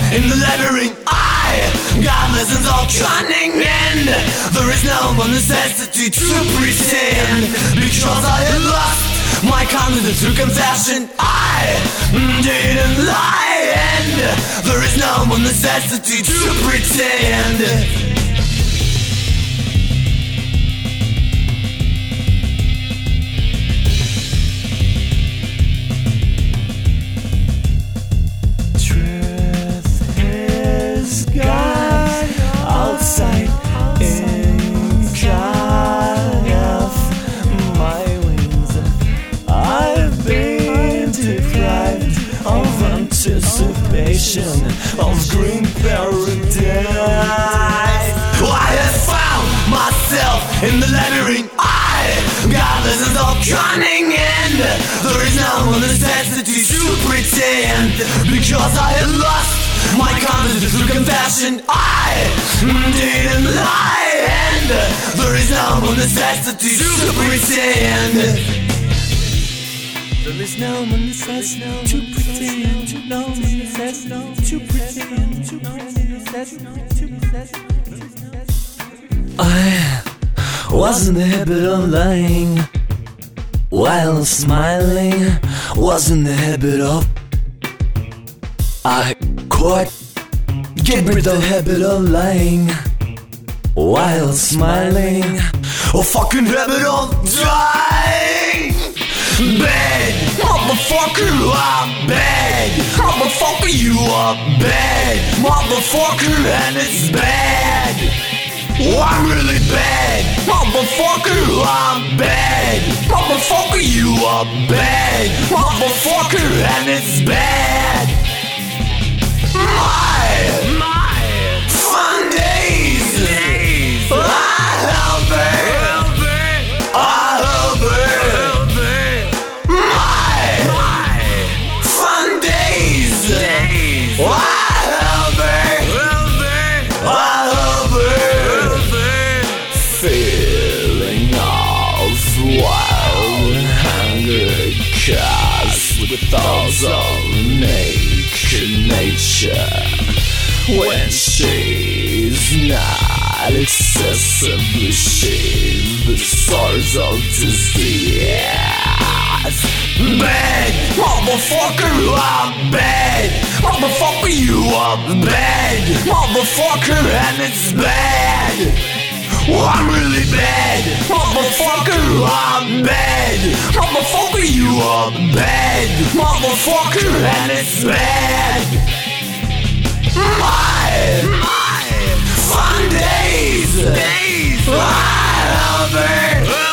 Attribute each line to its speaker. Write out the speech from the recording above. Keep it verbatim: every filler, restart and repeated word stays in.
Speaker 1: in the lettering I. God listens all cunning and there is no more necessity to pretend, because I had lost my confidence through confession. I didn't lie and there is no more necessity to pretend.
Speaker 2: Anticipation of green paradise.
Speaker 1: I have found myself in the lettering I. God listens all cunning and there is no necessity to pretend, because I had lost my confidence through confession. I didn't lie and there is no necessity to pretend.
Speaker 2: There is no necessity to pretend, no necessity to pretend, to pretend. I was in the habit of lying while smiling, was in the habit of. I quite get rid of the habit of lying while smiling,
Speaker 1: a fucking habit of dying. Bad, motherfucker, I'm bad. Motherfucker, you are bad. Motherfucker, and it's bad. Oh, I'm really bad. Motherfucker, I'm bad. Motherfucker, you are bad. Motherfucker, and it's bad. My, my fun days, days. I help it. I help it.
Speaker 2: Feeling of wild hunger caused with thoughts of naked nature, when she's not excessively shaved, the source of disease.
Speaker 1: Bad, motherfucker, I'm bad. Motherfucker, you are bad. Motherfucker, and it's bad. Oh, I'm really bad. Motherfucker, I'm bad. Motherfucker, you are bad. Motherfucker, and it's bad. My, my fun days, days. I love it.